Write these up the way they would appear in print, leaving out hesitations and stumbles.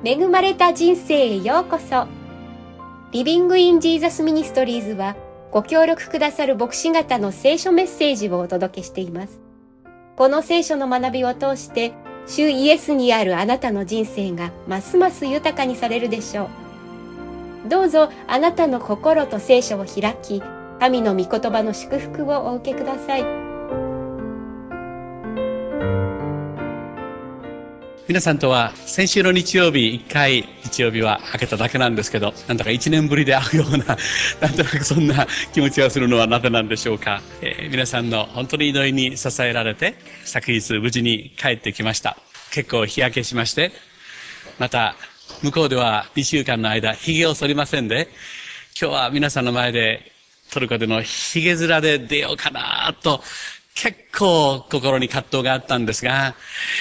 恵まれた人生へようこそ。リビングインジーザスミニストリーズはご協力くださる牧師方の聖書メッセージをお届けしています。この聖書の学びを通して主イエスにあるあなたの人生がますます豊かにされるでしょう。どうぞあなたの心と聖書を開き、神の御言葉の祝福をお受けください。 皆さんとは先週の日曜日1回日曜日は開けただけなんですけど、なんだか1年ぶりで会うようななんとなくそんな気持ちがするのはなぜなんでしょうか。皆さんの本当に祈りに支えられて昨日無事に帰ってきました。結構日焼けしまして、また向こうでは2週間の間髭を剃りませんで、今日は皆さんの前でトルコでの髭面で出ようかなと結構心に葛藤があったんですが、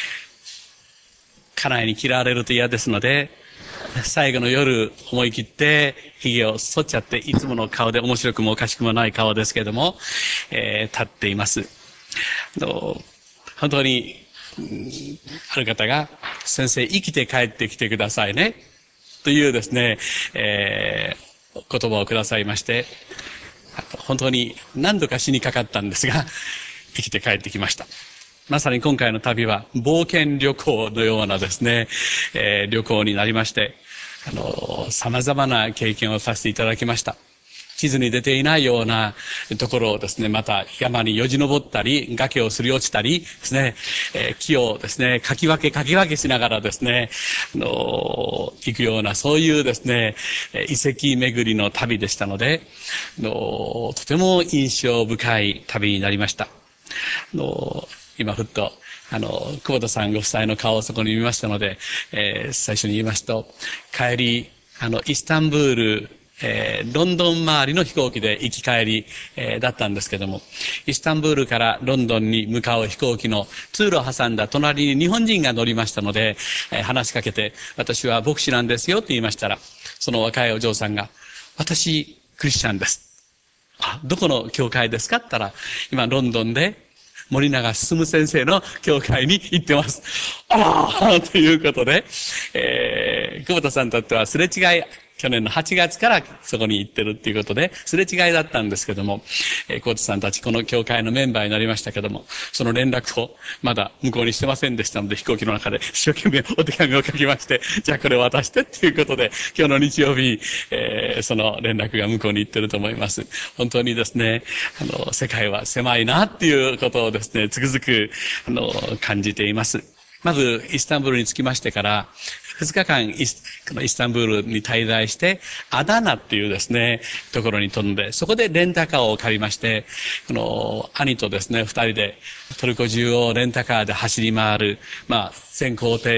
家内に嫌われると嫌ですので、最後の夜思い切って髭を剃っちゃって、いつもの顔で面白くもおかしくもない顔ですけれども、立っています。本当にある方が、先生生きて帰ってきてくださいねというですね、言葉をくださいまして、本当に何度か死にかかったんですが生きて帰ってきました。まさに今回の旅は冒険旅行のようなですね、旅行になりまして、様々な経験をさせていただきました。地図に出ていないようなところをですね、また山によじ登ったり、崖をすり落ちたりですね、木をですね、かき分けしながらですね、行くような、そういうですね、遺跡巡りの旅でしたので、とても印象深い旅になりました。今ふっと、久保田さんご夫妻の顔をそこに見ましたので、最初に言いますと、帰り、イスタンブール、ロンドン周りの飛行機で行き帰り、だったんですけども、イスタンブールからロンドンに向かう飛行機の通路を挟んだ隣に日本人が乗りましたので、話しかけて、私は牧師なんですよと言いましたら、その若いお嬢さんが、私、クリスチャンです。どこの教会ですかって言ったら、今ロンドンで、森永進先生の教会に行ってます。ということで、久保田さんにとってはすれ違い、去年の8月からそこに行ってるっていうことで、すれ違いだったんですけども、久保田さんたちこの教会のメンバーになりましたけども、その連絡をまだ向こうにしてませんでしたので、飛行機の中で一生懸命お手紙を書きまして、じゃあこれを渡してっていうことで、今日の日曜日、その連絡が向こうに行ってると思います。本当にですね、世界は狭いなっていうことをですね、つくづく、感じています。まず、イスタンブールに着きましてから、2日間このイスタンブールに滞在して、アダナっていうですね、ところに飛んで、そこでレンタカーを借りまして、兄とですね、2人でトルコ中をレンタカーで走り回る、全行程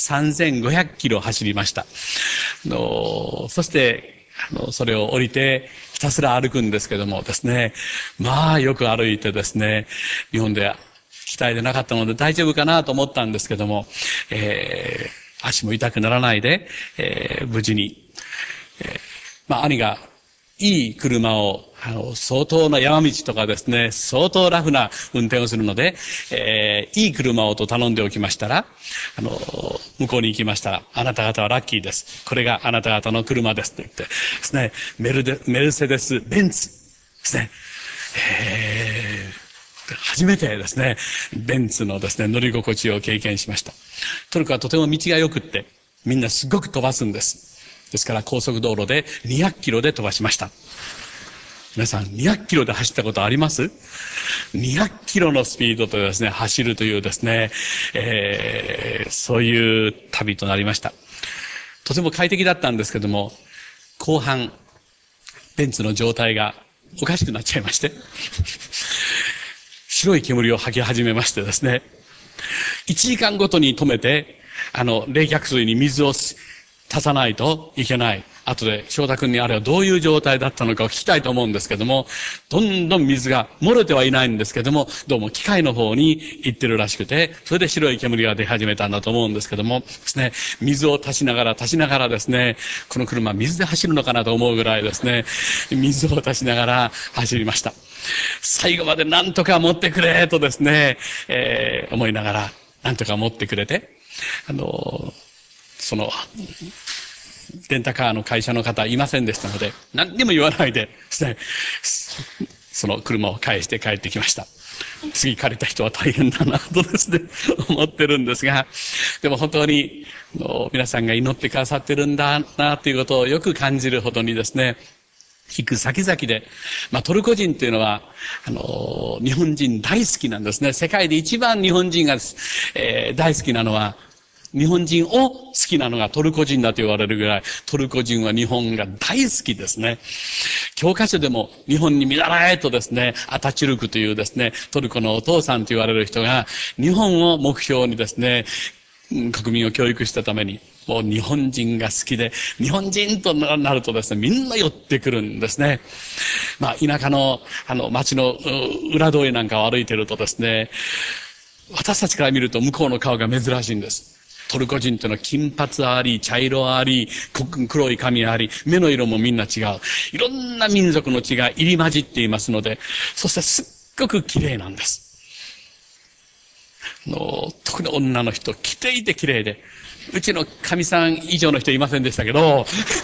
3500キロ走りました。そして、それを降りて、ひたすら歩くんですけどもですね、よく歩いてですね、日本で鍛えてなかったので大丈夫かなと思ったんですけども、足も痛くならないで、無事に、兄がいい車を、相当な山道とかですね、相当ラフな運転をするので、いい車をと頼んでおきましたら、向こうに行きましたら、あなた方はラッキーです。これがあなた方の車ですと言ってですね、メルセデス・ベンツですね、初めてですね、ベンツのですね、乗り心地を経験しました。トルコはとても道が良くって、みんなすごく飛ばすんです。ですから高速道路で200キロで飛ばしました。皆さん200キロで走ったことあります？ 200 キロのスピードでですね、走るというですね、そういう旅となりました。とても快適だったんですけども、後半、ベンツの状態がおかしくなっちゃいまして、白い煙を吐き始めましてですね、1時間ごとに止めて、冷却水に水を足さないといけない。後で翔太君にあれはどういう状態だったのかを聞きたいと思うんですけども、どんどん水が漏れてはいないんですけども、どうも機械の方に行ってるらしくて、それで白い煙が出始めたんだと思うんですけどもですね、水を足しながらですね、この車水で走るのかなと思うぐらいですね、水を足しながら走りました。最後までなんとか持ってくれとですね、思いながらなんとか持ってくれて、 レンタカーの会社の方いませんでしたので、何にも言わないでですね、その車を返して帰ってきました。次借りた人は大変だなとですね、思ってるんですが、でも本当に皆さんが祈ってくださってるんだなということをよく感じるほどにですね、行く先々で、トルコ人というのは、日本人大好きなんですね。世界で一番日本人が、大好きなのは、日本人を好きなのがトルコ人だと言われるぐらい、トルコ人は日本が大好きですね。教科書でも日本に見習えとですね、アタチュルクというですね、トルコのお父さんと言われる人が、日本を目標にですね、国民を教育したために、もう日本人が好きで、日本人となるとですね、みんな寄ってくるんですね。田舎の、町の裏通りなんかを歩いてるとですね、私たちから見ると向こうの顔が珍しいんです。トルコ人というのは金髪あり、茶色あり、黒い髪あり、目の色もみんな違う。いろんな民族の血が入り混じっていますので、そしてすっごく綺麗なんです。特に女の人、着ていて綺麗で、うちの神さん以上の人いませんでしたけど、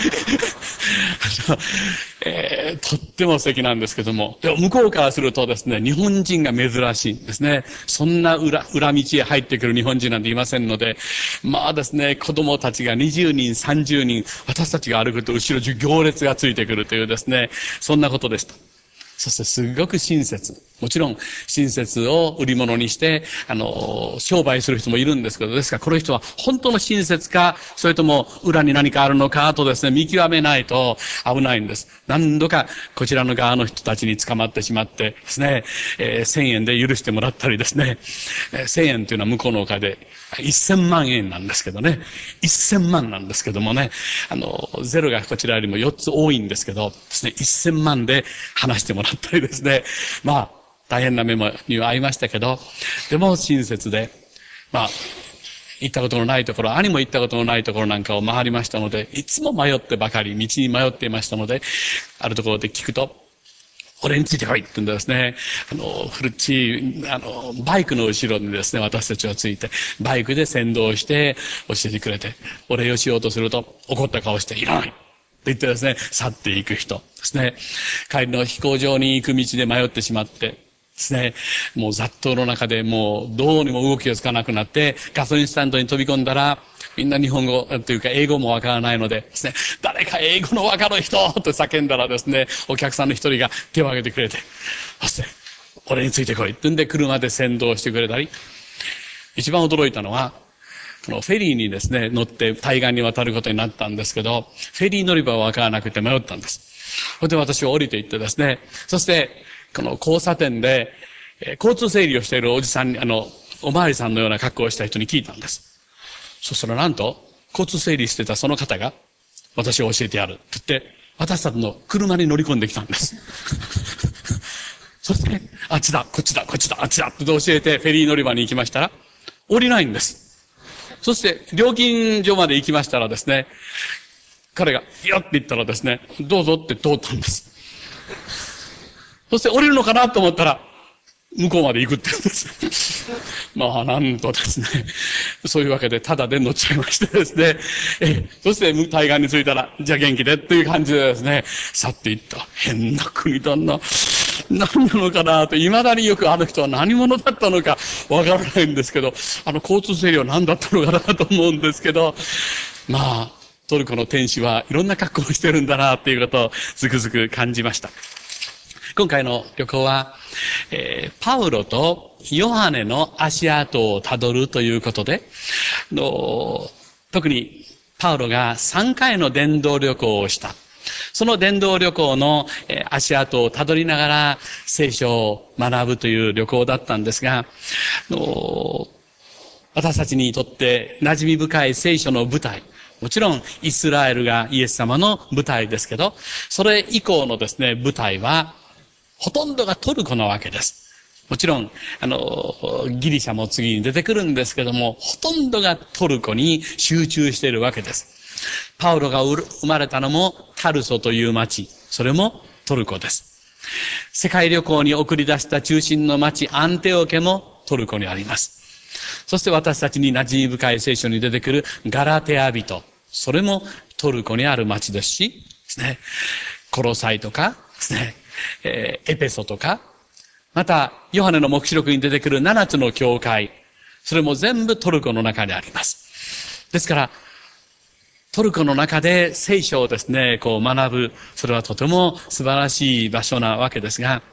とっても素敵なんですけども、でも向こうからするとですね、日本人が珍しいんですね。そんな裏道へ入ってくる日本人なんていませんので、ですね、子供たちが20人、30人、私たちが歩くと後ろ中行列がついてくるというですね、そんなことでした。そしてすごく親切。もちろん親切を売り物にして、商売する人もいるんですけど、ですからこの人は本当の親切か、それとも裏に何かあるのかとですね、見極めないと危ないんです。何度かこちらの側の人たちに捕まってしまってですね、1000円で許してもらったりですね、1000円というのは向こうのお金で1000万円なんですけどね、1000万なんですけどもね、ゼロがこちらよりも4つ多いんですけどですね、1000万で話してもらったりですね、大変な目には遭いましたけど、でも親切で、行ったことのないところ、兄も行ったことのないところなんかを回りましたので、いつも迷ってばかり、道に迷っていましたので、あるところで聞くと、俺についてこいって言うんですね。古い、バイクの後ろにですね、私たちはついて、バイクで先導して教えてくれて、お礼をしようとすると、怒った顔して、いらないって言ってですね、去っていく人ですね。帰りの飛行場に行く道で迷ってしまって、ですね。もう雑踏の中でもうどうにも動きがつかなくなって、ガソリンスタンドに飛び込んだら、みんな日本語というか英語もわからないのでですね、誰か英語のわかる人と叫んだらですね、お客さんの一人が手を挙げてくれて、そして、俺についてこいってんで車で先導してくれたり、一番驚いたのは、このフェリーにですね、乗って対岸に渡ることになったんですけど、フェリー乗り場はわからなくて迷ったんです。それで私は降りていってですね、そして、この交差点で、交通整理をしているおじさんに、おまわりさんのような格好をした人に聞いたんです。そしたらなんと、交通整理してたその方が、私を教えてやるって言って、私たちの車に乗り込んできたんです。そして、あっちだ、こっちだ、こっちだ、あっちだって教えてフェリー乗り場に行きましたら、降りないんです。そして、料金所まで行きましたらですね、彼が、よって言ったらですね、どうぞって通ったんです。そして降りるのかなと思ったら、向こうまで行くって言うんです。なんとですね、そういうわけでタダで乗っちゃいましてですね、そして対岸に着いたら、じゃあ元気でっていう感じでですね、去っていった。変な国だな。何なのかなと、未だによくあの人は何者だったのかわからないんですけど、交通整理は何だったのかなと思うんですけど、トルコの天使はいろんな格好をしてるんだなっていうことをつくづく感じました。今回の旅行は、パウロとヨハネの足跡をたどるということで、特にパウロが3回の伝道旅行をした。その伝道旅行の足跡をたどりながら聖書を学ぶという旅行だったんですが、私たちにとって馴染み深い聖書の舞台、もちろんイスラエルがイエス様の舞台ですけど、それ以降のですね、舞台はほとんどがトルコなわけです。もちろん、ギリシャも次に出てくるんですけども、ほとんどがトルコに集中しているわけです。パウロが生まれたのもタルソという町、それもトルコです。世界旅行に送り出した中心の町アンテオケもトルコにあります。 そして私たちに馴染み深い聖書に出てくるガラテヤ人。それもトルコにある町ですし、ですね、コロサイとか、ですね、エペソとか、また、ヨハネの黙示録に出てくる7つの教会。それも全部トルコの中にあります。ですから、トルコの中で聖書をですね、学ぶ。それはとても素晴らしい場所なわけですが、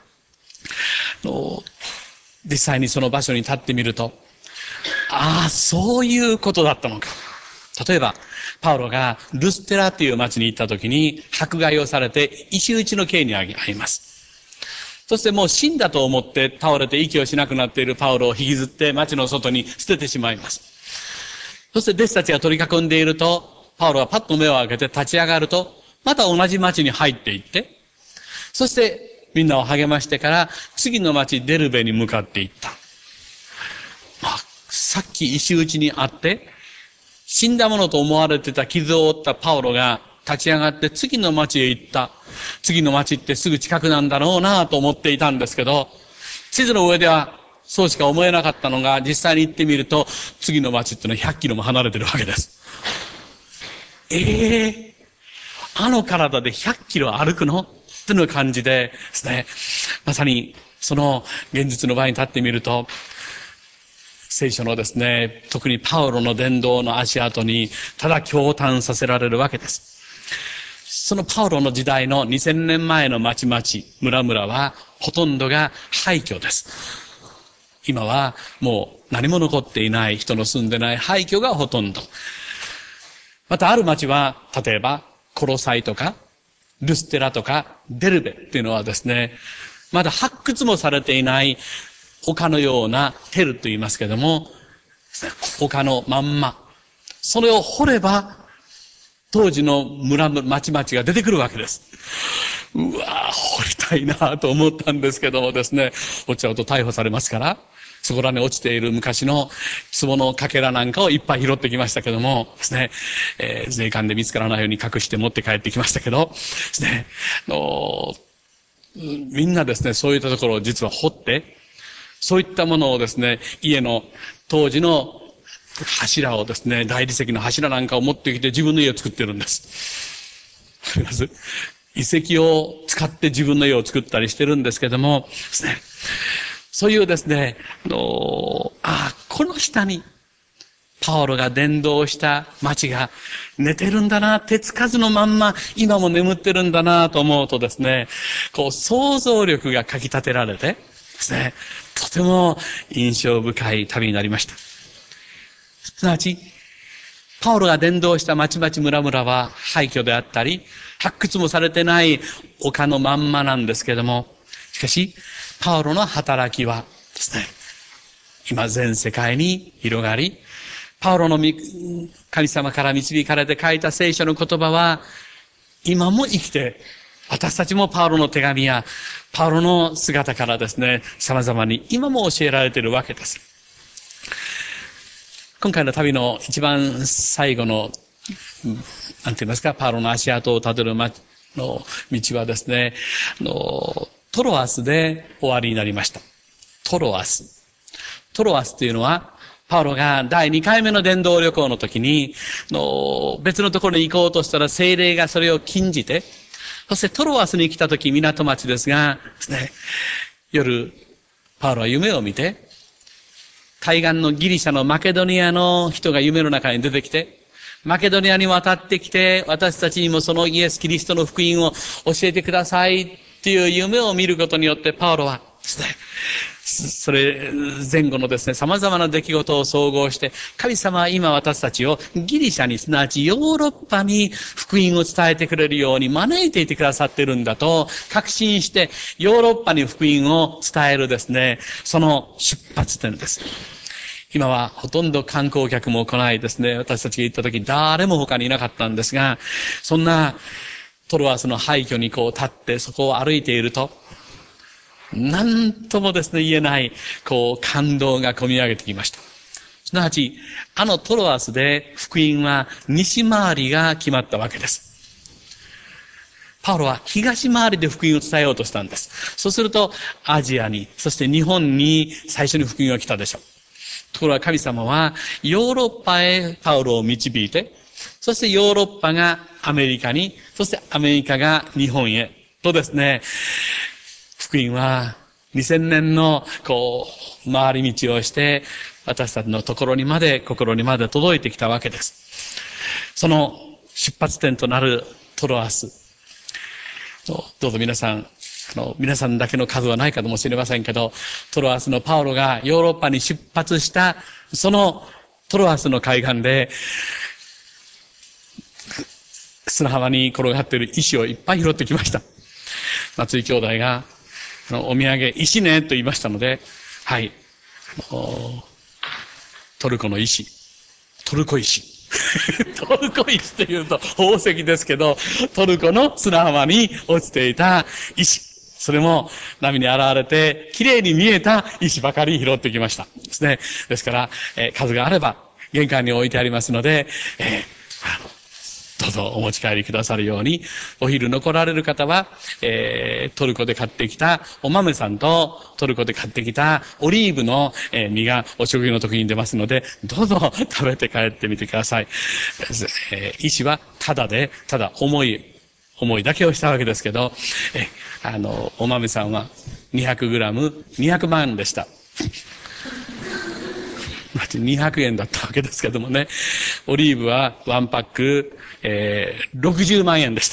実際にその場所に立ってみると、ああ、そういうことだったのか。例えば、パウロがルステラという町に行った時に迫害をされて石打ちの刑に遭います。そしてもう死んだと思って倒れて息をしなくなっているパウロを引きずって町の外に捨ててしまいます。そして弟子たちが取り囲んでいると、パウロはパッと目を開けて立ち上がると、また同じ町に入っていって、そしてみんなを励ましてから次の町デルベに向かっていった。さっき石打ちにあって、死んだものと思われてた傷を負ったパウロが立ち上がって次の町へ行った。次の町ってすぐ近くなんだろうなと思っていたんですけど、地図の上ではそうしか思えなかったのが、実際に行ってみると、次の町っていうのは100キロも離れてるわけです。あの体で100キロ歩くのっていう感じでですね、まさにその現実の場に立ってみると、聖書のですね、特にパウロの伝道の足跡にただ驚嘆させられるわけです。そのパウロの時代の2000年前の町々、村々はほとんどが廃墟です。今はもう何も残っていない、人の住んでない廃墟がほとんど。またある町は、例えばコロサイとかルステラとかデルベっていうのはですね、まだ発掘もされていない丘のようなテルと言いますけども、丘のまんま。それを掘れば、当時の町々が出てくるわけです。うわぁ、掘りたいなと思ったんですけどもですね、掘っちゃうと逮捕されますから、そこらに落ちている昔の壺のかけらなんかをいっぱい拾ってきましたけどもですね、税関で見つからないように隠して持って帰ってきましたけど、ですね、みんなですね、そういったところを実は掘って、そういったものをですね、家の当時の柱をですね、大理石の柱なんかを持ってきて自分の家を作ってるんです。わかります？遺跡を使って自分の家を作ったりしてるんですけども、ですね、そういうですね、この下にパウロが伝道した町が寝てるんだな、手つかずのまんま今も眠ってるんだなと思うとですね、想像力がかき立てられてですね、とても印象深い旅になりました。すなわち、パウロが伝道した町々村々は廃墟であったり、発掘もされてない丘のまんまなんですけども、しかし、パウロの働きはですね、今全世界に広がり、パウロの神様から導かれて書いた聖書の言葉は、今も生きて、私たちもパウロの手紙や、パウロの姿からですね、様々に今も教えられているわけです。今回の旅の一番最後の、なんて言いますか、パウロの足跡をたどるの道はですね、トロアスで終わりになりました。トロアス。トロアスというのは、パウロが第2回目の伝道旅行の時に、別のところに行こうとしたら聖霊がそれを禁じて、そしてトロアスに来た時、港町ですが、ですね、夜、パウロは夢を見て、対岸のギリシャのマケドニアの人が夢の中に出てきて、マケドニアに渡ってきて、私たちにもそのイエス・キリストの福音を教えてくださいっていう夢を見ることによって、パウロはですね、それ前後のですね、様々な出来事を総合して、神様は今私たちをギリシャに、すなわちヨーロッパに福音を伝えてくれるように招いていてくださっているんだと確信して、ヨーロッパに福音を伝えるですね、その出発点です。今はほとんど観光客も来ないですね。私たちが行った時誰も他にいなかったんですが、そんなトロアスの廃墟に立ってそこを歩いていると、なんともですね言えない感動が込み上げてきました。すなわちトロアスで福音は西回りが決まったわけです。パウロは東回りで福音を伝えようとしたんです。そうするとアジアに、そして日本に最初に福音が来たでしょう。 ところが神様はヨーロッパへパウロを導いて、そしてヨーロッパがアメリカに、そしてアメリカが日本へとですね、福音は2000年の回り道をして私たちの心にまで届いてきたわけです。その出発点となるトロアス。どうぞ皆さんだけの数はないかもしれませんけど、トロアスのパウロがヨーロッパに出発した、そのトロアスの海岸で、砂浜に転がっている石をいっぱい拾ってきました。松井兄弟が、お土産、石ねと言いましたので、はい。トルコの石。トルコ石。トルコ石というと宝石ですけど、トルコの砂浜に落ちていた石。それも波に洗われて綺麗に見えた石ばかり拾ってきましたですね。ですから、数があれば玄関に置いてありますので、どうぞお持ち帰りくださるように、お昼残られる方は、トルコで買ってきたお豆さんとトルコで買ってきたオリーブの実がお食事の時に出ますので、どうぞ食べて帰ってみてください。石はただ思いだけをしたわけですけど、お豆さんは 200g200 万でした。200円だったわけですけどもね。オリーブは1パック、60万円でした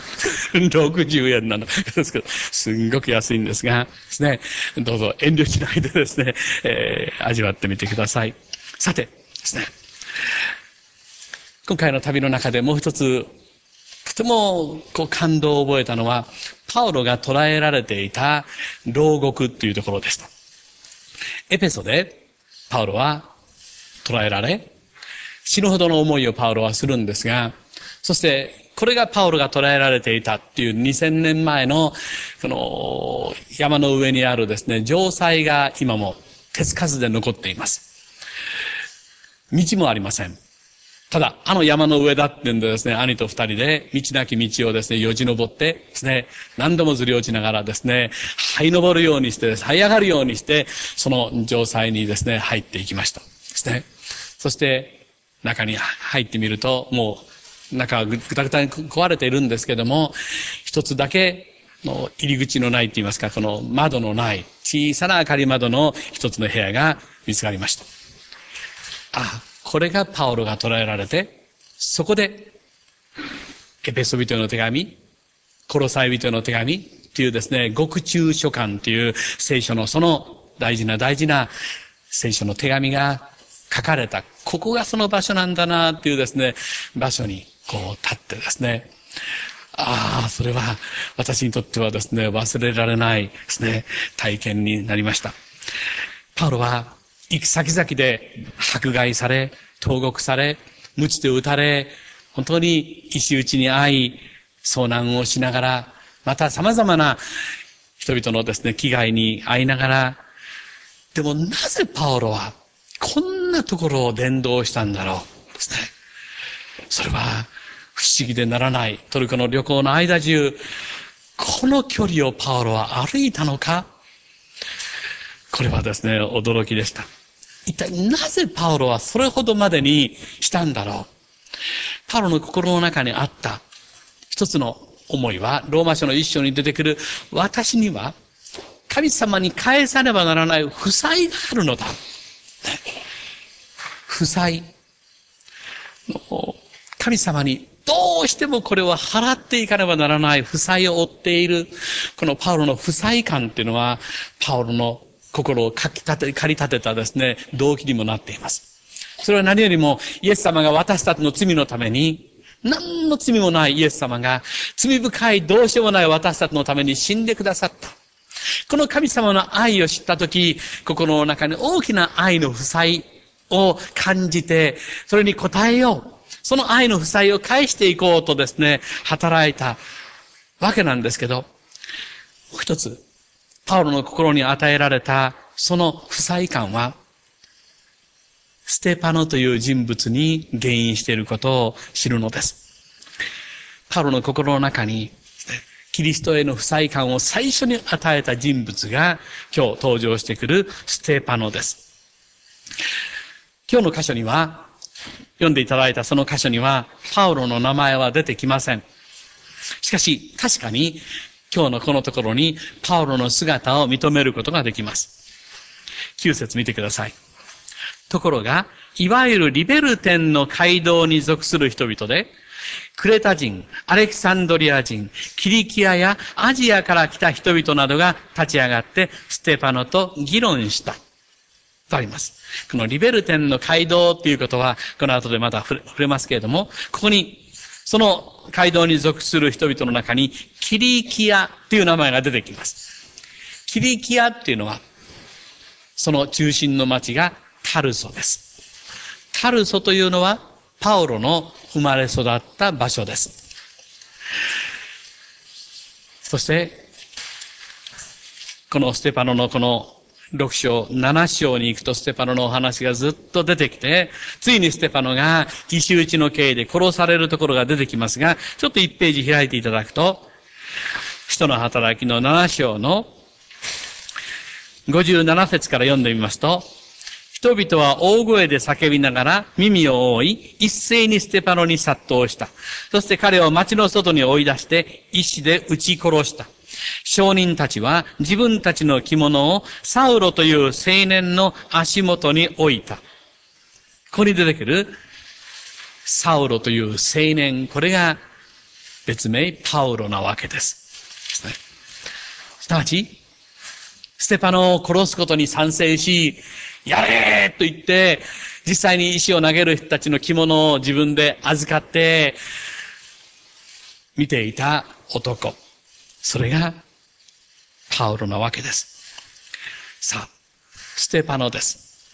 。60円なのですけど、すんごく安いんですが、ですね、どうぞ遠慮しないでですね、味わってみてください。さてですね、今回の旅の中でもう一つ、とても感動を覚えたのは、パウロが捉えられていた牢獄っていうところでした。エペソでパウロは捉えられ、死ぬほどの思いをパウロはするんですが、そしてこれがパウロが捉えられていたっていう2000年前のこの山の上にあるですね、城塞が今も手つかずで残っています。道もありません。ただ、山の上だってんでですね、兄と二人で道なき道をですね、よじ登ってですね、何度もずり落ちながらですね、這い登るようにして、這い上がるようにして、その城塞にですね、入っていきました。ですね。そして、中に入ってみると、もう、中はぐたぐたに壊れているんですけども、一つだけの入り口のないと言いますか、この窓のない、小さな明かり窓の一つの部屋が見つかりました。これがパウロが捉えられて、そこで、エペソ人への手紙、コロサイ人への手紙っていうですね、獄中書簡っていう聖書のその大事な聖書の手紙が書かれた、ここがその場所なんだなっていうですね、場所に立ってですね、それは私にとってはですね、忘れられないですね、体験になりました。パウロは行く先々で迫害され、投獄され、鞭で打たれ、本当に石打ちに遭い、遭難をしながら、また様々な人々のですね、危害に遭いながら、でもなぜパウロはこんなところを伝道したんだろうですね。それは不思議でならない。トルコの旅行の間中、この距離をパウロは歩いたのか？これはですね、驚きでした。一体なぜパウロはそれほどまでにしたんだろう。パウロの心の中にあった一つの思いは、ローマ書の一章に出てくる、私には神様に返さねばならない負債があるのだ。負債。神様にどうしてもこれを払っていかねばならない負債を負っている、このパウロの負債感っていうのは、パウロの心を駆り立てたですね、動機にもなっています。それは何よりも、イエス様が私たちの罪のために、何の罪もないイエス様が、罪深いどうしようもない私たちのために死んでくださった。この神様の愛を知ったとき、心の中に大きな愛の負債を感じて、それに応えよう。その愛の負債を返していこうとですね、働いたわけなんですけど、もう一つ、パウロの心に与えられたその負債感は、ステパノという人物に原因していることを知るのです。パウロの心の中に、キリストへの負債感を最初に与えた人物が今日登場してくるステパノです。 今日の箇所には、読んでいただいたその箇所には、パウロの名前は出てきません。しかし、確かに、今日のこのところに、パウロの姿を認めることができます。9節見てください。ところが、いわゆるリベルテンの街道に属する人々で、クレタ人、アレキサンドリア人、キリキアやアジアから来た人々などが立ち上がって、ステパノと議論した。とあります。このリベルテンの街道っていうことは、この後でまた触れますけれども、ここに、その街道に属する人々の中に、キリキアっていう名前が出てきます。キリキアっていうのは、その中心の町がタルソです。タルソというのは、パウロの生まれ育った場所です。そして、このステパノのこの6章、7章に行くとステパノのお話がずっと出てきて、ついにステパノが石打ちの刑で殺されるところが出てきますが、ちょっと1ページ開いていただくと、使徒の働きの7章の57節から読んでみますと、人々は大声で叫びながら耳を覆い、一斉にステパノに殺到した。そして彼を町の外に追い出して石で撃ち殺した。商人たちは自分たちの着物をサウロという青年の足元に置いた。ここに出てくるサウロという青年、これが別名パウロなわけです。すなわち、ステパノを殺すことに賛成し、やれーと言って、実際に石を投げる人たちの着物を自分で預かって、見ていた男。それが、パウロなわけです。さあ、ステパノです。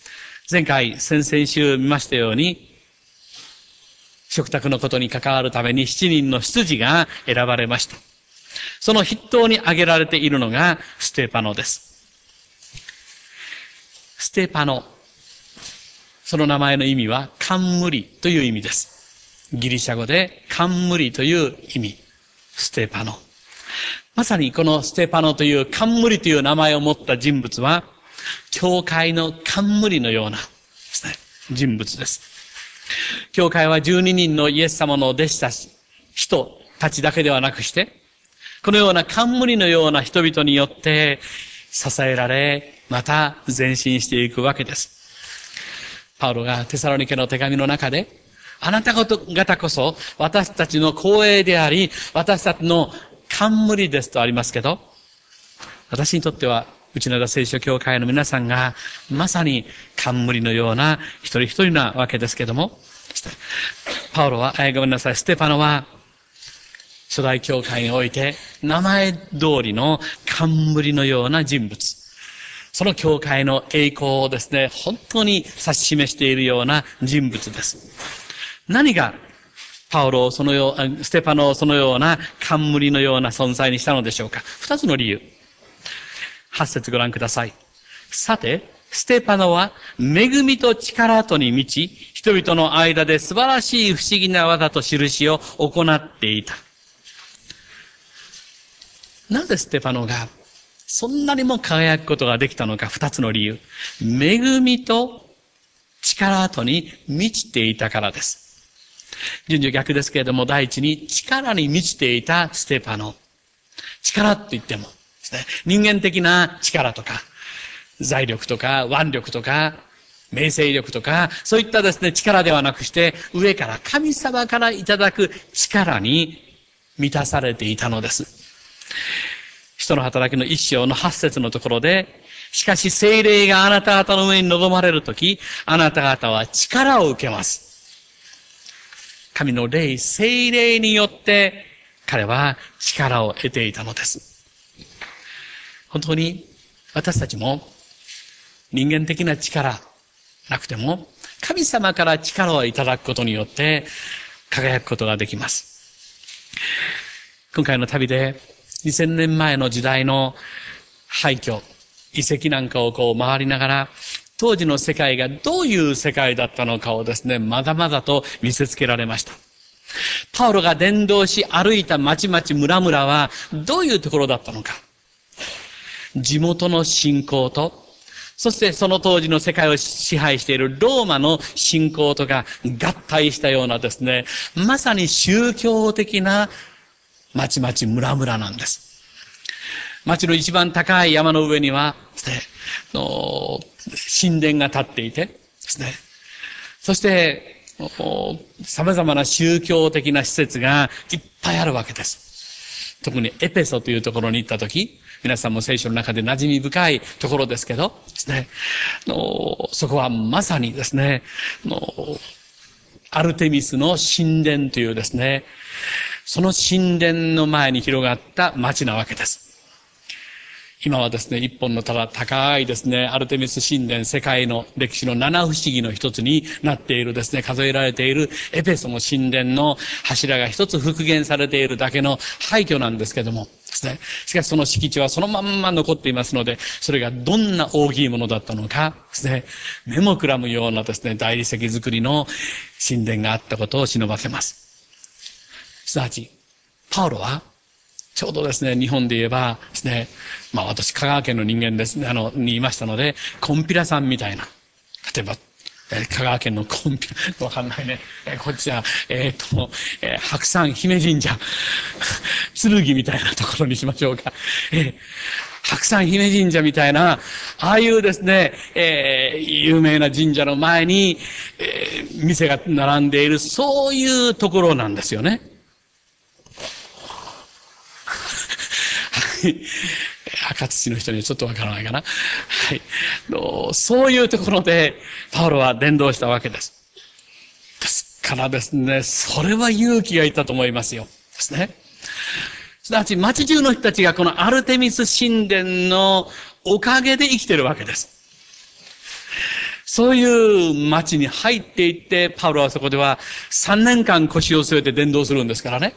前回、先々週見ましたように、食卓のことに関わるために7人の執事が選ばれました。その筆頭に挙げられているのがステパノです。ステパノ。その名前の意味は、冠という意味です。ギリシャ語で、冠という意味。ステパノ。まさにこのステパノという冠という名前を持った人物は、教会の冠のようなですね、人物です。教会は12人のイエス様の弟子たち、人たちだけではなくして、このような冠のような人々によって支えられ、また前進していくわけです。パウロがテサロニケの手紙の中で、あなた方こそ私たちの光栄であり、私たちの冠ですとありますけど、私にとっては、内灘聖書教会の皆さんが、まさに冠のような一人一人なわけですけども、パウロは、ごめんなさい、ステパノは、初代教会において、名前通りの冠のような人物。その教会の栄光をですね、本当に指し示しているような人物です。何が、ステパノをそのような冠のような存在にしたのでしょうか。二つの理由。8節ご覧ください。さて、ステパノは恵みと力とに満ち、人々の間で素晴らしい不思議な技と印を行っていた。なぜステパノがそんなにも輝くことができたのか、二つの理由。恵みと力とに満ちていたからです。順序逆ですけれども、第一に力に満ちていたステパノ。力って言ってもですね、人間的な力とか、財力とか、腕力とか、名声力とか、そういったですね、力ではなくして、上から、神様からいただく力に満たされていたのです。使徒の働きの1章の8節のところで、しかし聖霊があなた方の上に臨まれるとき、あなた方は力を受けます。神の霊、聖霊によって彼は力を得ていたのです。本当に私たちも人間的な力なくても神様から力をいただくことによって輝くことができます。今回の旅で2000年前の時代の廃墟、遺跡なんかを回りながら当時の世界がどういう世界だったのかをですね、まだまだと見せつけられました。パウロが伝道し歩いた町々村々はどういうところだったのか。地元の信仰と、 そしてその当時の世界を支配しているローマの信仰とか合体したようなですね、まさに宗教的な町々村々なんです。町の一番高い山の上にはですね、神殿が建っていてですね、そして様々な宗教的な施設がいっぱいあるわけです。特にエペソというところに行ったとき、皆さんも聖書の中で馴染み深いところですけど、ですね、そこはまさにですね、アルテミスの神殿というですね、その神殿の前に広がった町なわけです。今はですね、一本のただ高いですね、アルテミス神殿、世界の歴史の七不思議の一つになっているですね、数えられているエペソの神殿の柱が一つ復元されているだけの廃墟なんですけどもですね、しかしその敷地はそのまんま残っていますので、それがどんな大きいものだったのかですね、目もくらむようなですね、大理石造りの神殿があったことを忍ばせます。すなわち、パウロはちょうどですね、日本で言えばですね、私、香川県の人間ですね、にいましたので、コンピラさんみたいな。例えば、香川県のコンピラ、わかんないね。こっちは、白山姫神社、剣みたいなところにしましょうか。白山姫神社みたいな、ああいうですね、有名な神社の前に、店が並んでいる、そういうところなんですよね。赤土の人にはちょっとわからないかな。はい。そういうところで、パウロは伝道したわけです。ですからですね、それは勇気がいったと思いますよ。ですね。すなわち、町中の人たちがこのアルテミス神殿のおかげで生きているわけです。そういう町に入っていって、パウロはそこでは3年間腰を据えて伝道するんですからね。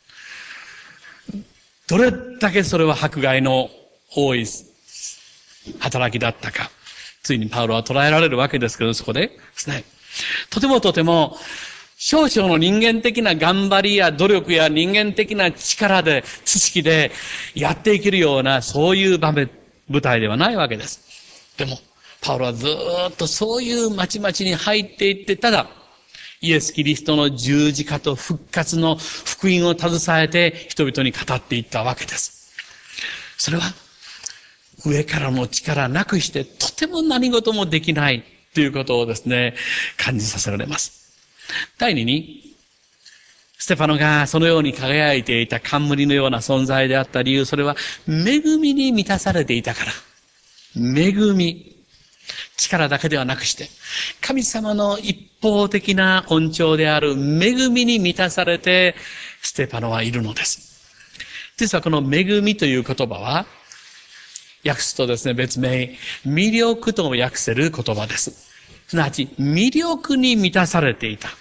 どれだけそれは迫害の多い働きだったか。ついにパウロは捉えられるわけですけど、そこでですね。とても、少々の人間的な頑張りや努力や人間的な力で、知識でやっていけるような、そういう舞台ではないわけです。でも、パウロはずーっとそういう町々に入っていって、ただ、イエス・キリストの十字架と復活の福音を携えて人々に語っていったわけです。それは上からの力なくしてとても何事もできないということをですね、感じさせられます。第二に、ステファノがそのように輝いていた冠のような存在であった理由、それは恵みに満たされていたから。恵み。力だけではなくして、神様の一方的な恩寵である恵みに満たされて、ステパノはいるのです。実はこの恵みという言葉は、訳すとですね、別名、魅力と訳せる言葉です。すなわち、魅力に満たされていた。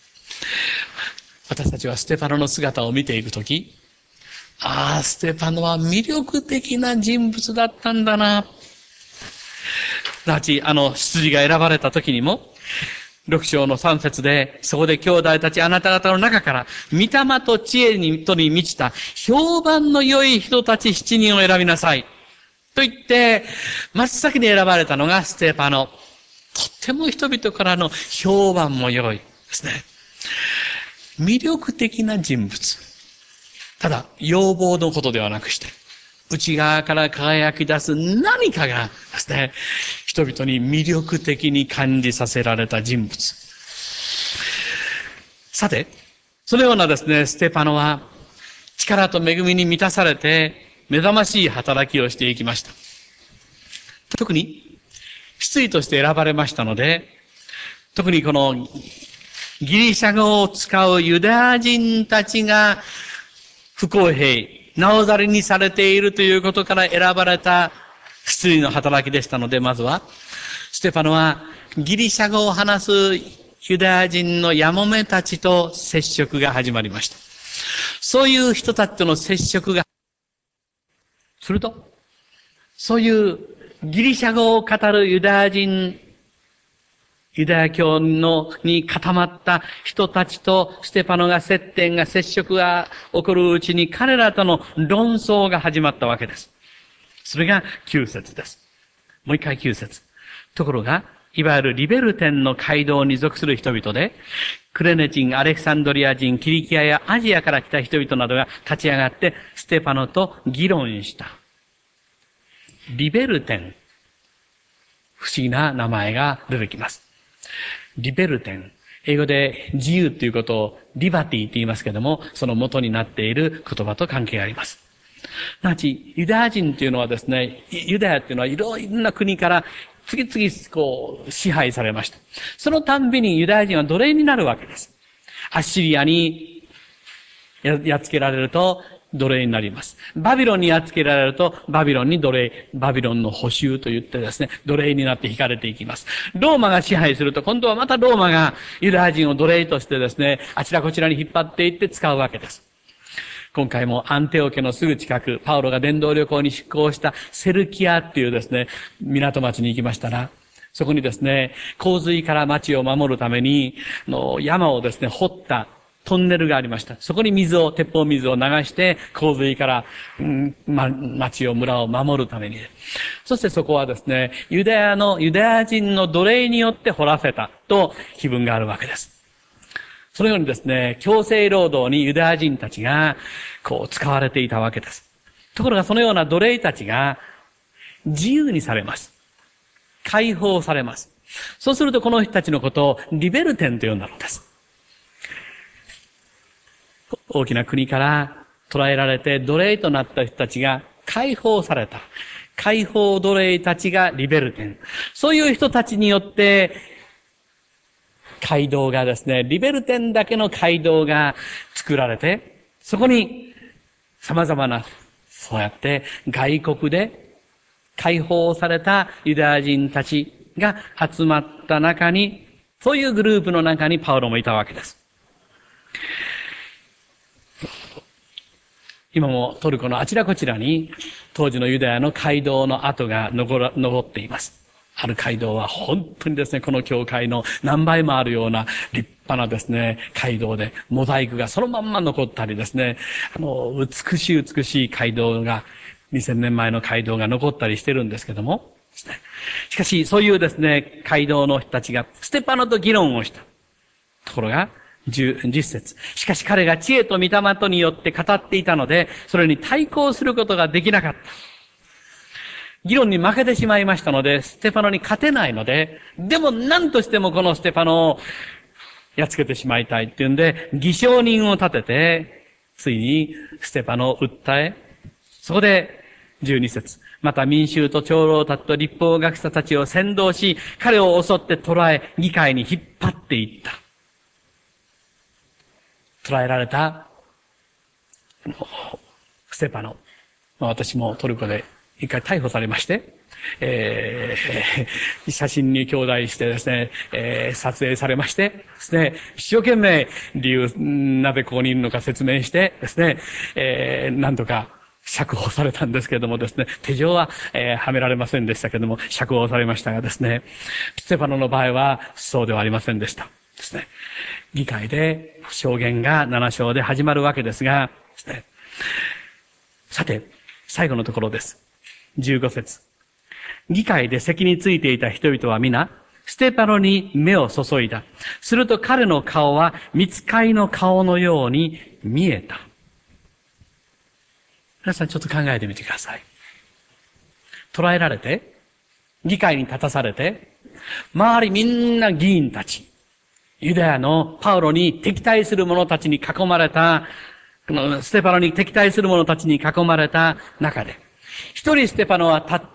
私たちはステパノの姿を見ているとき、ステパノは魅力的な人物だったんだな。すなわち、羊が選ばれた時にも、6章の3節で、そこで兄弟たちあなた方の中から、御霊と知恵に満ちた、評判の良い人たち7人を選びなさい。と言って、真っ先に選ばれたのがステパノ。とっても人々からの評判も良いですね。魅力的な人物。ただ、要望のことではなくして、内側から輝き出す何かがですね、人々に魅力的に感じさせられた人物。さて、そのようなですね、ステパノは力と恵みに満たされて目覚ましい働きをしていきました。特に、執事として選ばれましたので、特にこのギリシャ語を使うユダヤ人たちが不公平、なおざりにされているということから選ばれた執事の働きでしたので、まずは、ステパノはギリシャ語を話すユダヤ人のやもめたちと接触が始まりました。そういう人たちとの接触が、すると、そういうギリシャ語を語るユダヤ教に固まった人たちとステパノが接触が起こるうちに彼らとの論争が始まったわけです。それが9節です。もう一回9節。 ところが、いわゆるリベルテンの街道に属する人々で、クレネ人、アレクサンドリア人、キリキアやアジアから来た人々などが立ち上がって、ステパノと議論した。リベルテン。不思議な名前が出てきます。リベルテン。英語で自由ということをリバティと言いますけども、その元になっている言葉と関係があります。すなわち、ユダヤ人というのはですね、ユダヤというのはいろんな国から次々支配されました。そのたんびにユダヤ人は奴隷になるわけです。アッシリアにやっつけられると奴隷になります。バビロンにやっつけられるとバビロンの捕囚と言ってですね、奴隷になって引かれていきます。ローマが支配すると今度はまたローマがユダヤ人を奴隷としてですね、あちらこちらに引っ張っていって使うわけです。今回もアンテオ家のすぐ近く、パウロが伝道旅行に出港したセルキアっていうですね、港町に行きましたら、そこにですね、洪水から町を守るために、山をですね、掘ったトンネルがありました。そこに鉄砲水を流して、洪水から、町を、村を守るために。そしてそこはですね、ユダヤ人の奴隷によって掘らせたと気分があるわけです。そのようにですね、強制労働にユダヤ人たちが、使われていたわけです。ところがそのような奴隷たちが、自由にされます。解放されます。そうするとこの人たちのことをリベルテンと呼んだのです。大きな国から捕らえられて奴隷となった人たちが解放された。解放奴隷たちがリベルテン。そういう人たちによって、街道がですね、リベルテンだけの街道が作られて、そこに様々な、そうやって外国で解放されたユダヤ人たちが集まった中に、そういうグループの中にパウロもいたわけです。今もトルコのあちらこちらに当時のユダヤの街道の跡が残っています。ある街道は本当にですね、この教会の何倍もあるような立派なですね、街道で、モザイクがそのまんま残ったりですね、美しい街道が、2000年前の街道が残ったりしてるんですけども、しかし、そういうですね、街道の人たちが、ステパノと議論をした。ところが、10節。しかし彼が知恵と御霊とによって語っていたので、それに対抗することができなかった。議論に負けてしまいましたので、ステパノに勝てないので、でも何としてもこのステパノをやっつけてしまいたいっていうんで、偽証人を立てて、ついにステパノを訴え、そこで12節。また民衆と長老たちと律法学者たちを扇動し、彼を襲って捕らえ、議会に引っ張っていった。捕らえられた、ステパノ。私もトルコで一回逮捕されまして、写真に兄弟してですね、撮影されましてですね、一生懸命理由、なぜここにいるのか説明してですね、なんとか釈放されたんですけれどもですね、手錠は、はめられませんでしたけれども、釈放されましたがですね、ステパノの場合はそうではありませんでした。ですね。議会で証言が7章で始まるわけですが、ですね、さて、最後のところです。15節。議会で席についていた人々は皆、ステパノに目を注いだ。すると彼の顔は、御使いの顔のように見えた。皆さんちょっと考えてみてください。捕らえられて、議会に立たされて、周りみんな議員たち、ユダヤのパウロに敵対する者たちに囲まれた、ステパノに敵対する者たちに囲まれた中で、一人ステパノは立って、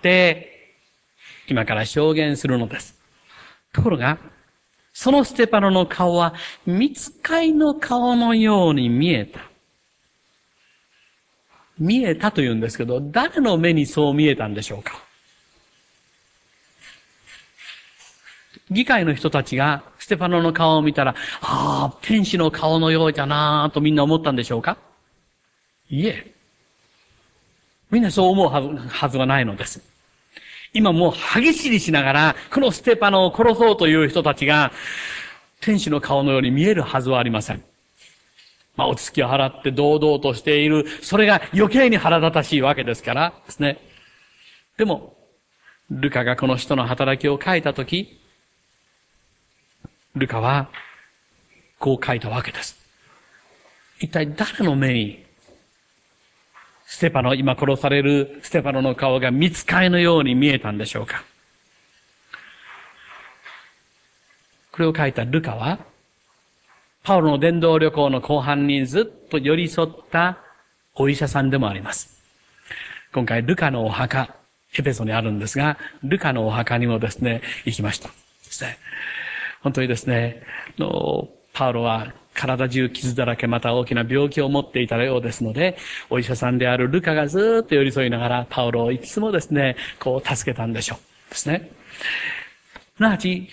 今から証言するのです。ところが、そのステパノの顔は、御使いの顔のように見えた。見えたと言うんですけど、誰の目にそう見えたんでしょうか？議会の人たちがステパノの顔を見たら、天使の顔のようじゃなぁとみんな思ったんでしょうか？いえ。みんなそう思うはずはないのです。今もう歯ぎしりしながら、このステパノを殺そうという人たちが、天使の顔のように見えるはずはありません。お付きを払って堂々としている、それが余計に腹立たしいわけですからですね。でも、 ルカがこの人の働きを書いたとき、ルカはこう書いたわけです。一体誰の目にステパノ、今殺されるステパノの顔が御使いのように見えたんでしょうか。これを書いたルカは、パウロの伝道旅行の後半にずっと寄り添ったお医者さんでもあります。今回ルカのお墓、エペソにあるんですが、ルカのお墓にもですね、行きました。本当にですね、パウロは体中傷だらけ、また大きな病気を持っていたようですので、お医者さんであるルカがずっと寄り添いながら、パウロをいつもですね、こう助けたんでしょう。ですね。すなわち、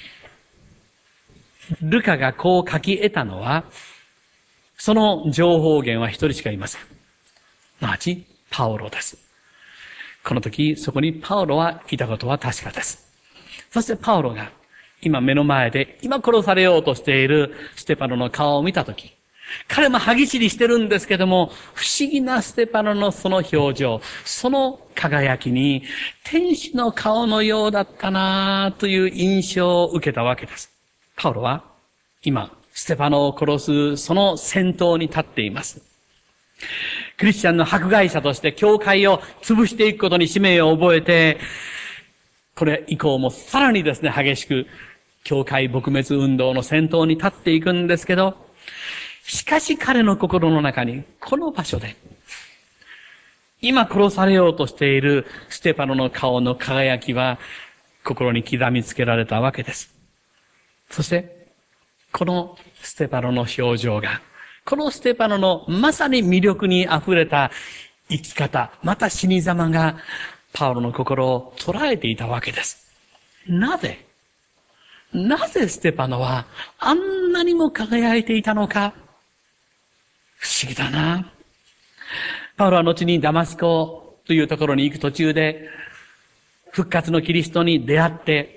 ルカがこう書き得たのは、その情報源は一人しかいません。すなわち、パウロです。この時、そこにパウロはいたことは確かです。そしてパウロが、今目の前で、今殺されようとしているステパノの顔を見たとき、彼も歯ぎしりしてるんですけども、不思議なステパノのその表情、その輝きに、天使の顔のようだったなという印象を受けたわけです。パウロは、今、ステパノを殺すその先頭に立っています。クリスチャンの迫害者として教会を潰していくことに使命を覚えて、これ以降もさらにですね、激しく、教会撲滅運動の先頭に立っていくんですけど、しかし彼の心の中に、この場所で、今殺されようとしているステパノの顔の輝きは、心に刻みつけられたわけです。そして、このステパノの表情が、このステパノのまさに魅力に溢れた生き方、また死に様が、パウロの心を捉えていたわけです。なぜステパノはあんなにも輝いていたのか、不思議だな。パウロは後にダマスコというところに行く途中で、復活のキリストに出会って、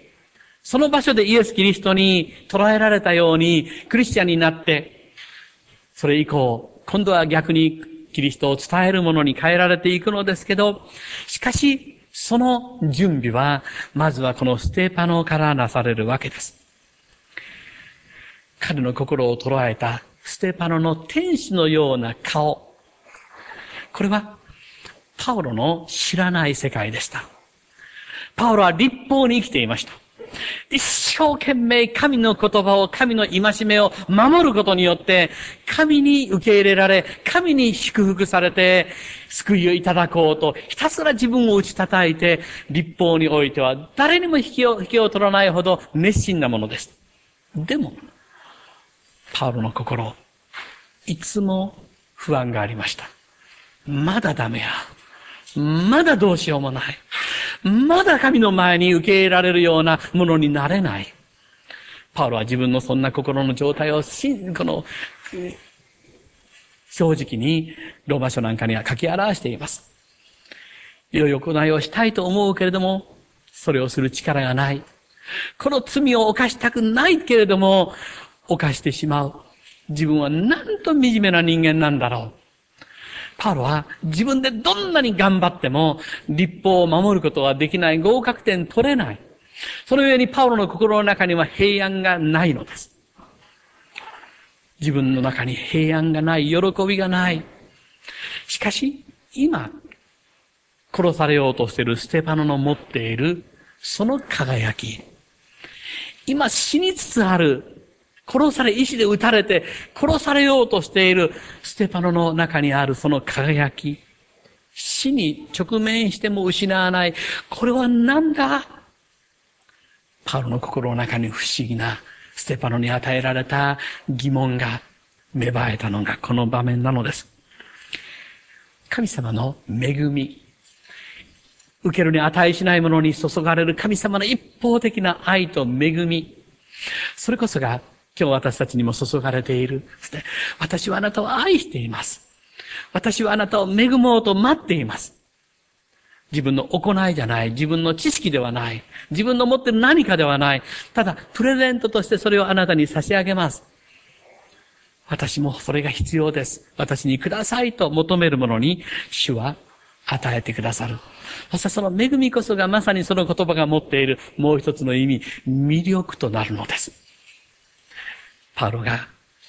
その場所でイエス・キリストに捉えられたようにクリスチャンになって、それ以降、今度は逆にキリストを伝えるものに変えられていくのですけど、しかし、その準備は、まずはこのステパノからなされるわけです。彼の心を捉えたステパノの天使のような顔。これは、パウロの知らない世界でした。パウロは律法に生きていました。一生懸命神の言葉を、神の戒めを守ることによって、神に受け入れられ、神に祝福されて、救いをいただこうと、ひたすら自分を打ち叩いて、律法においては誰にも引けを取らないほど熱心なものです。でも、パウロの心、いつも不安がありました。まだダメや。まだどうしようもない。まだ神の前に受け入れられるようなものになれない。パウロは自分のそんな心の状態を正直にローマ書なんかには書き表しています。良い行いをしたいと思うけれども、それをする力がない。この罪を犯したくないけれども、犯してしまう。自分はなんと惨めな人間なんだろう。パウロは自分でどんなに頑張っても律法を守ることはできない、合格点取れない。その上にパウロの心の中には平安がないのです。自分の中に平安がない、喜びがない。しかし、今、殺されようとしているステパノの持っているその輝き。今死につつある、殺され、石で撃たれて殺されようとしているステパノの中にあるその輝き。死に直面しても失わない。これは何だ？パウロの心の中に不思議なステパノに与えられた疑問が芽生えたのがこの場面なのです。神様の恵み。受けるに値しないものに注がれる神様の一方的な愛と恵み。それこそが今日私たちにも注がれている。私はあなたを愛しています。私はあなたを恵もうと待っています。自分の行いじゃない。自分の知識ではない。自分の持っている何かではない。ただ、プレゼントとしてそれをあなたに差し上げます。私もそれが必要です。私にくださいと求めるものに、主は与えてくださる。そしてその恵みこそがまさにその言葉が持っているもう一つの意味、魅力となるのです。パウロが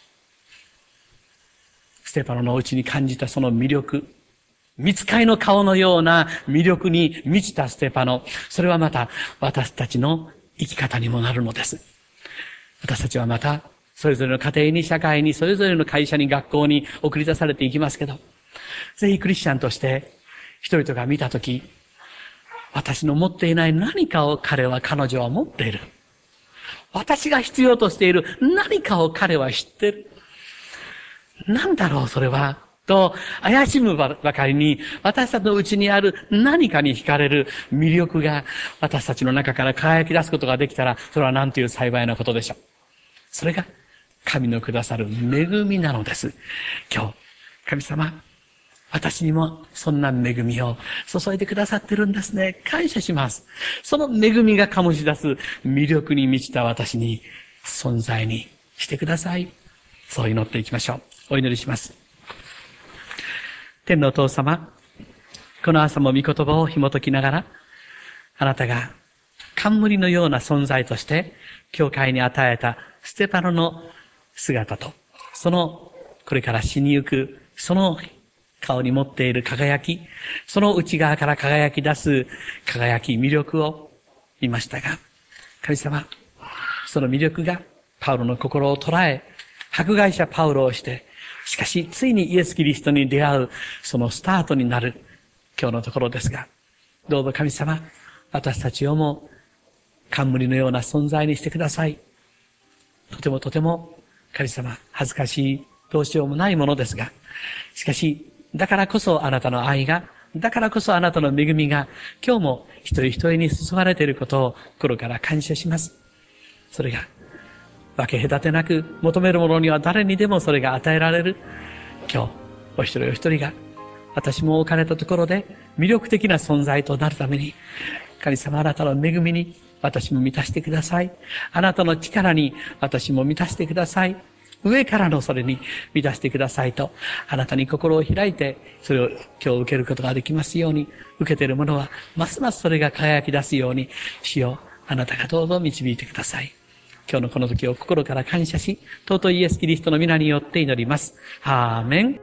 ステパノのうちに感じたその魅力、御使いの顔のような魅力に満ちたステパノ、それはまた私たちの生き方にもなるのです。私たちはまたそれぞれの家庭に、社会に、それぞれの会社に、学校に送り出されていきますけど、ぜひクリスチャンとして人々が見たとき、私の持っていない何かを彼女は持っている。私が必要としている何かを彼は知っている。なんだろうそれはと怪しむばかりに私たちのうちにある何かに惹かれる魅力が私たちの中から輝き出すことができたら、それは何という幸いなことでしょう。それが神のくださる恵みなのです。今日神様、私にもそんな恵みを注いでくださってるんですね。感謝します。その恵みが醸し出す魅力に満ちた私に存在にしてください。そう祈っていきましょう。お祈りします。天のお父様、この朝も御言葉を紐解きながら、あなたが冠のような存在として教会に与えたステパノの姿と、そのこれから死にゆくその顔に持っている輝き、その内側から輝き出す輝き、魅力を見ましたが、神様、その魅力がパウロの心を捉え、迫害者パウロをして、しかしついにイエス・キリストに出会うそのスタートになる今日のところですが、どうぞ神様、私たちをも冠のような存在にしてください。とても神様、恥ずかしい、どうしようもないものですが、しかしだからこそあなたの愛が、だからこそあなたの恵みが今日も一人一人に注がれていることを心から感謝します。それが分け隔てなく求めるものには誰にでもそれが与えられる。今日お一人お一人が私も置かれたところで魅力的な存在となるために、神様、あなたの恵みに私も満たしてください。あなたの力に私も満たしてください。上からのそれに満たしてくださいと、あなたに心を開いてそれを今日受けることができますように、受けているものはますますそれが輝き出すように、主よ、あなたがどうぞ導いてください。今日のこの時を心から感謝し、尊いイエス・キリストの皆によって祈ります。アーメン。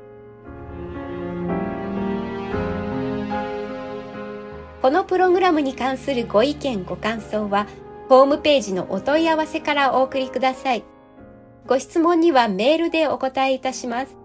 このプログラムに関するご意見ご感想はホームページのお問い合わせからお送りください。ご質問にはメールでお答えいたします。